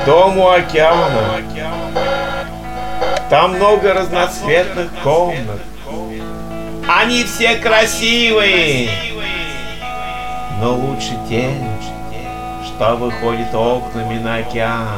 Дом у океана. Там много разноцветных комнат. Они все красивые. Но лучше те, что выходит окнами на океан.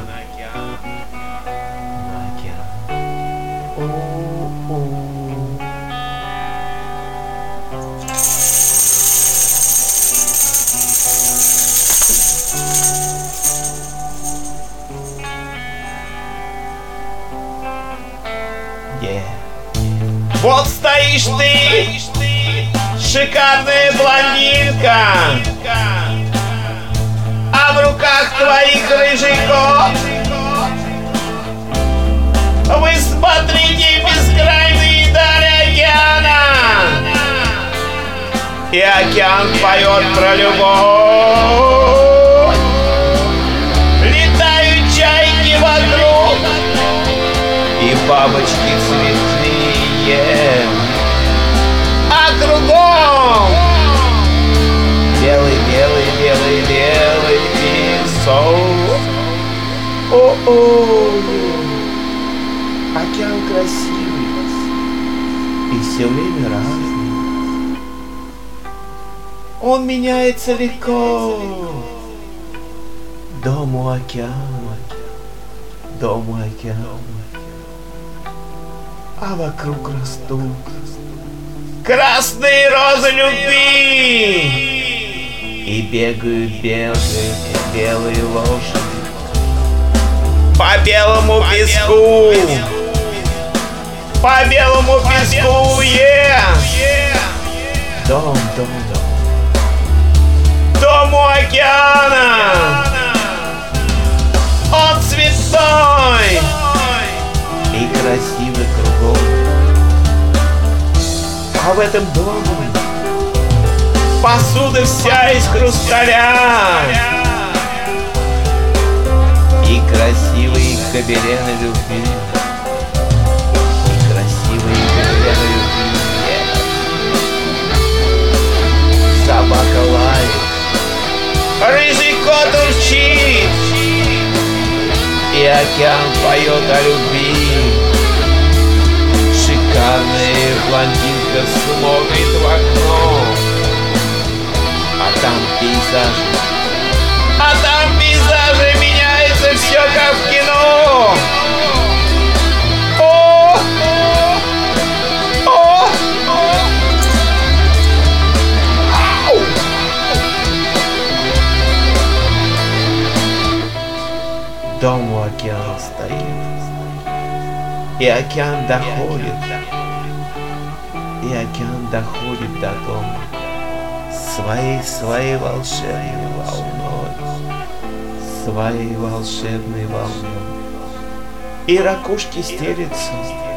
Вот стоишь ты, шикарная блондинка, а в руках твоих рыжий кот. Вы смотрите бескрайние дали океана, и океан поет про любовь. Летают чайки вокруг, и бабочки цветные, а кругом белый, белый, белый, белый песок. О-о, океан красивый и все время разный. Он меняется легко. Дом у океана, дом у океана. А вокруг растут красные розы любви, и бегают белые лошади по белому песку, по белому песку, Дом, дом, дом у океана. Он цветной и красивый кругом. А в этом доме посуда вся из хрусталя, и красивые гобелены любви, и красивые гобелены любви. Собака лает, рыжий кот урчит, и океан поет о любви. Шикарная блондинка смотрит в окно, а там пейзажи меняется все как в кино. О, о, о. Дом у океана стоит, и океан доходит, до дома своей волшебной волной, и ракушки стелятся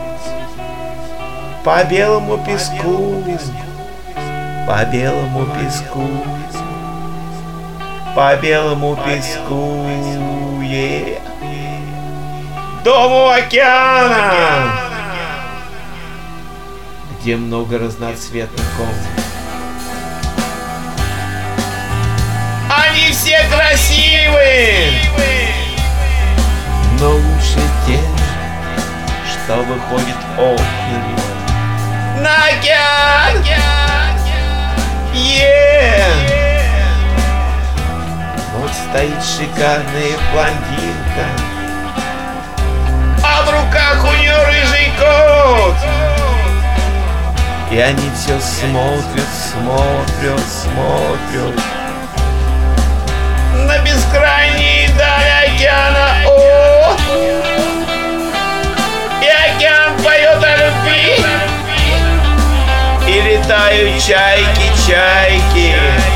по белому песку, по белому песку, Дом у океана, где много разноцветных комнат. Они все красивые, но лучше те, что выходит окнами на океан. Вот стоит шикарная блондинка, а в руках у нее рыжий кот. И они все смотрят на бескрайние дали океана. О, и океан поет о любви, и летают чайки,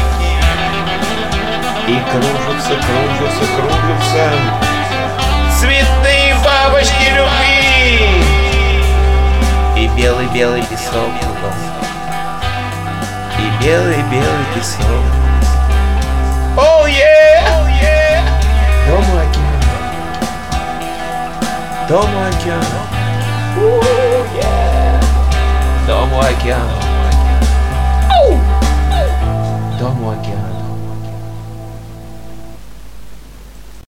и кружатся цветные бабочки любви, и белый песок кругом, и белый песок. Oh yeah! Дом у океана, дом у океана, дом у океана.